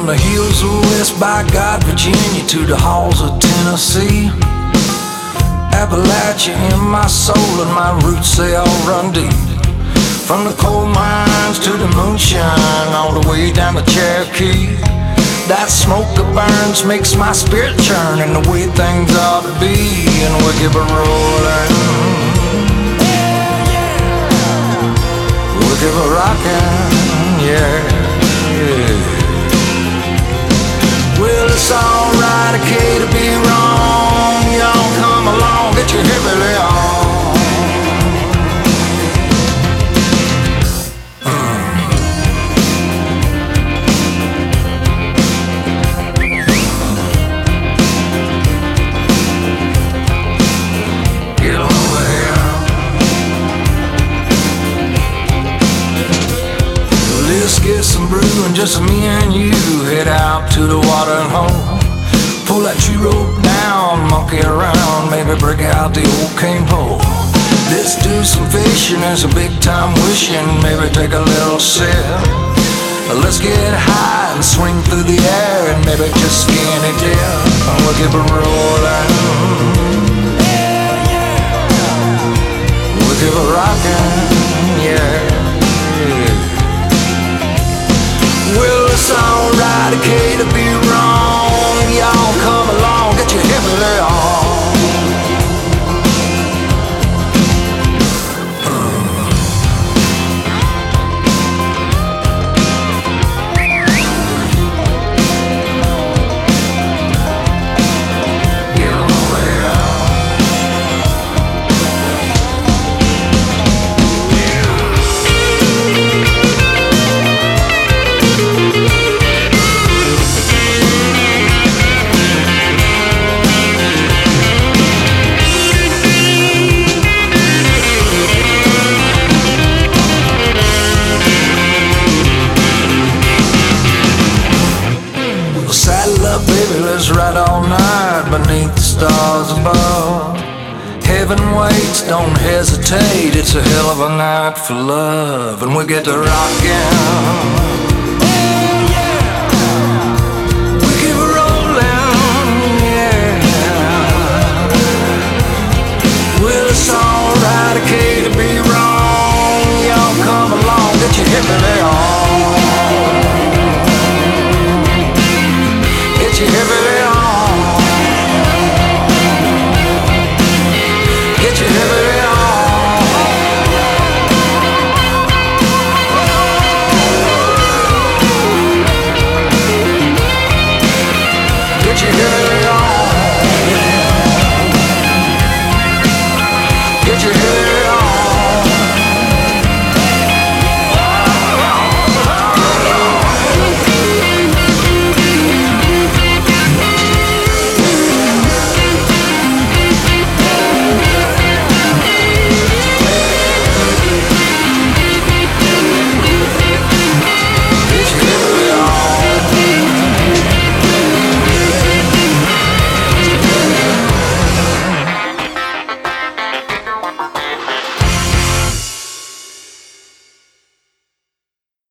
From the hills of West by God, Virginia to the halls of Tennessee, Appalachia in my soul and my roots, they all run deep. From the coal mines to the moonshine, all the way down to Cherokee. That smoke that burns makes my spirit churn, and the way things ought to be, and we keep it rolling. We keep it rocking, yeah. Well, it's alright, okay to be wrong. Y'all come along, get your hippie on. Get some brew and just me and you head out to the watering hole. Pull that tree rope down, monkey around, maybe break out the old cane pole. Let's do some fishing and some big time wishing, maybe take a little sip. Let's get high and swing through the air and maybe just skinny dip. We'll keep it rolling. We'll keep it rocking, yeah. Well, it's alright, okay to be wrong. Y'all come along, get your hippie on. Let's ride all night beneath the stars above. Heaven waits, don't hesitate. It's a hell of a night for love, and we get to rockin'. We keep it rollin', yeah. Well, it's alright, okay to be wrong. Y'all come along, get your hippie on. Get your hippie on. Get your hippie on. Get your hippie on. Get your hippie on.